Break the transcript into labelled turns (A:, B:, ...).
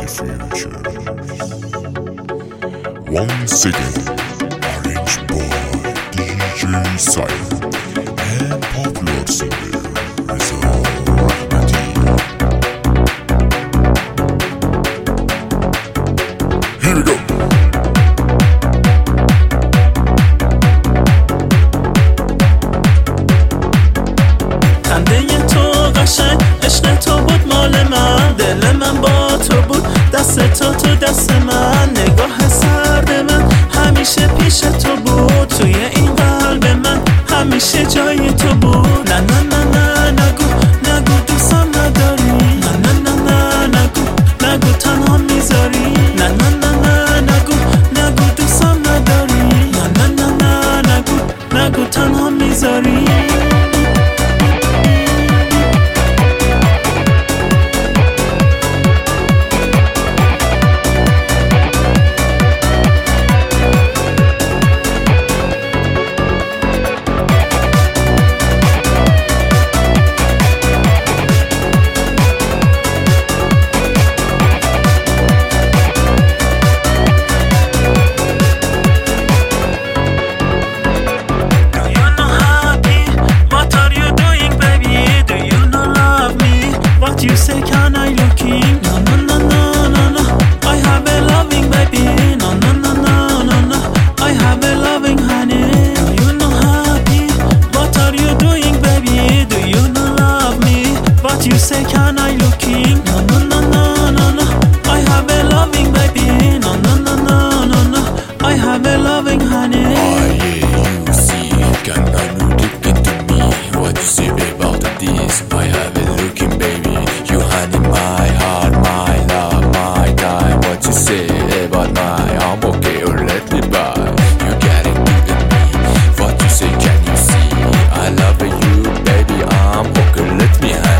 A: the future. Once again, arranged by DJ Silent and popular singer Reza Rahmati. Here we go.
B: خنده تو قشنگ عشق تو بود مال من، دل من با تو بود، دست تو دست من، نگاه سرد من همیشه پیش تو بود، توی این قلب من همیشه جای تو بود. نه نه نه نه نگو دوستم نداری، نه نه نه نه نگو تنها میذاری، نه نه نه نه نگو دوستم نداری، نه نه نه نه نگو تنها میذاری. You say can I looking? No no no no no no. I have a loving baby. No no no no no no. I have a loving honey. Do you not happy? What are you doing, baby? Do you not love me? But you say can I looking? No no no no no no. I have a loving baby. No no no no no no. I have a loving honey.
C: Oh yeah, you see, can I look into me? What you say about this? I have a looking baby. You hand in my heart, my love, my time. What you say about my I'm okay or let me by? You gotta give it me. What you say, can you see? I love you, baby. I'm okay, let me have.